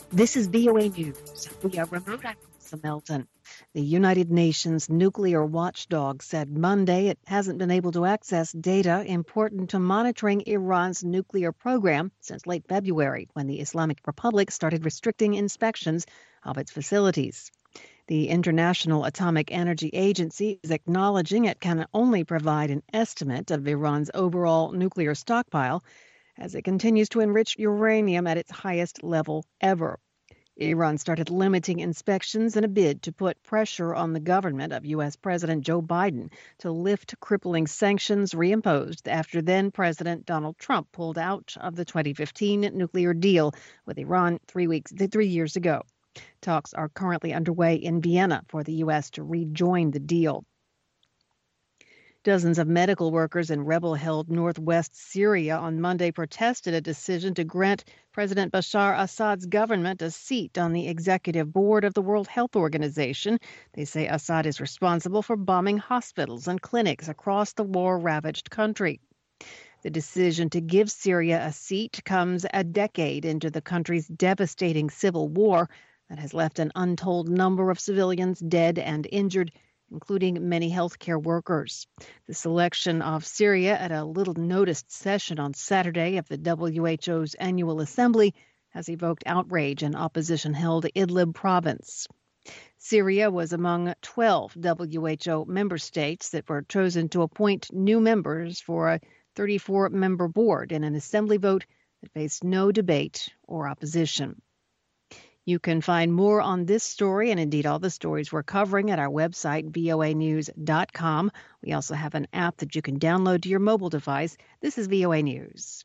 This is VOA News. We are remote. I'm Melissa Melton. The United Nations nuclear watchdog said Monday it hasn't been able to access data important to monitoring Iran's nuclear program since late February, when the Islamic Republic started restricting inspections of its facilities. The International Atomic Energy Agency is acknowledging it can only provide an estimate of Iran's overall nuclear stockpile as it continues to enrich uranium at its highest level ever. Iran started limiting inspections in a bid to put pressure on the government of U.S. President Joe Biden to lift crippling sanctions reimposed after then-President Donald Trump pulled out of the 2015 nuclear deal with Iran 3 years ago. Talks are currently underway in Vienna for the U.S. to rejoin the deal. Dozens of medical workers in rebel-held northwest Syria on Monday protested a decision to grant President Bashar Assad's government a seat on the executive board of the World Health Organization. They say Assad is responsible for bombing hospitals and clinics across the war-ravaged country. The decision to give Syria a seat comes a decade into the country's devastating civil war that has left an untold number of civilians dead and injured, including many healthcare workers. The selection of Syria at a little-noticed session on Saturday of the WHO's annual assembly has evoked outrage in opposition-held Idlib province. Syria was among 12 WHO member states that were chosen to appoint new members for a 34-member board in an assembly vote that faced no debate or opposition. You can find more on this story and indeed all the stories we're covering at our website, voanews.com. We also have an app that you can download to your mobile device. This is VOA News.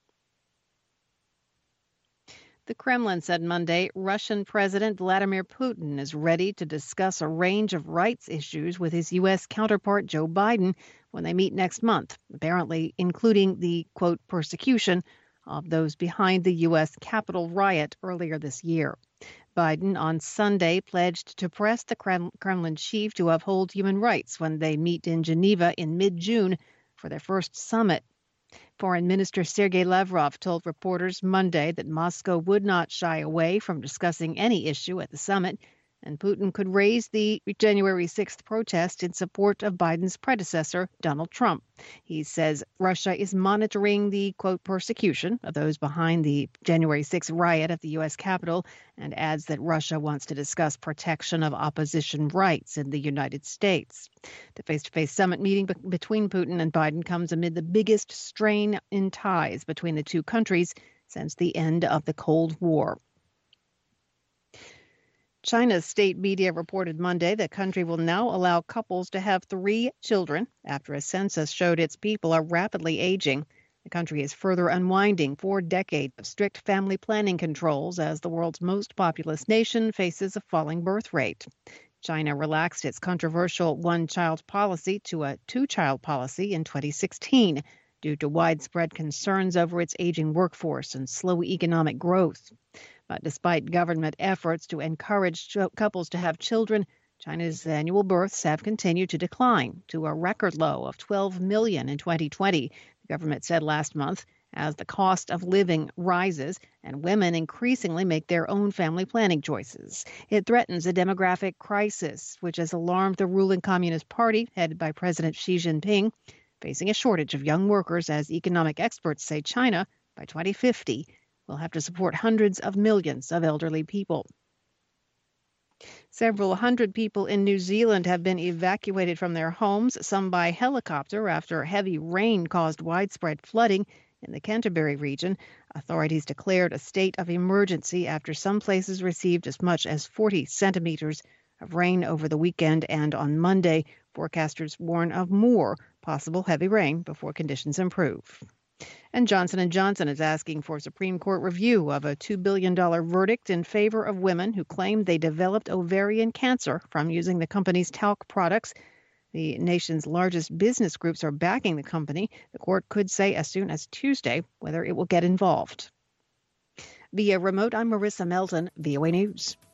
The Kremlin said Monday Russian President Vladimir Putin is ready to discuss a range of rights issues with his U.S. counterpart Joe Biden when they meet next month, apparently including the, quote, persecution of those behind the U.S. Capitol riot earlier this year. Biden on Sunday pledged to press the Kremlin chief to uphold human rights when they meet in Geneva in mid-June for their first summit. Foreign Minister Sergei Lavrov told reporters Monday that Moscow would not shy away from discussing any issue at the summit, and Putin could raise the January 6th protest in support of Biden's predecessor, Donald Trump. He says Russia is monitoring the, quote, persecution of those behind the January 6th riot at the U.S. Capitol, and adds that Russia wants to discuss protection of opposition rights in the United States. The face-to-face summit meeting between Putin and Biden comes amid the biggest strain in ties between the two countries since the end of the Cold War. China's state media reported Monday the country will now allow couples to have 3 children after a census showed its people are rapidly aging. The country is further unwinding 4 decades of strict family planning controls as the world's most populous nation faces a falling birth rate. China relaxed its controversial one-child policy to a 2-child policy in 2016 due to widespread concerns over its aging workforce and slow economic growth. But despite government efforts to encourage couples to have children, China's annual births have continued to decline to a record low of 12 million in 2020, the government said last month, as the cost of living rises and women increasingly make their own family planning choices. It threatens a demographic crisis, which has alarmed the ruling Communist Party, headed by President Xi Jinping, facing a shortage of young workers as economic experts say China, by 2050, will have to support hundreds of millions of elderly people. Several hundred people in New Zealand have been evacuated from their homes, some by helicopter, after heavy rain caused widespread flooding in the Canterbury region. Authorities declared a state of emergency after some places received as much as 40 centimeters of rain over the weekend, and on Monday, forecasters warn of more possible heavy rain before conditions improve. And Johnson & Johnson is asking for Supreme Court review of a $2 billion verdict in favor of women who claim they developed ovarian cancer from using the company's talc products. The nation's largest business groups are backing the company. The court could say as soon as Tuesday whether it will get involved. Via remote, I'm Marissa Melton, VOA News.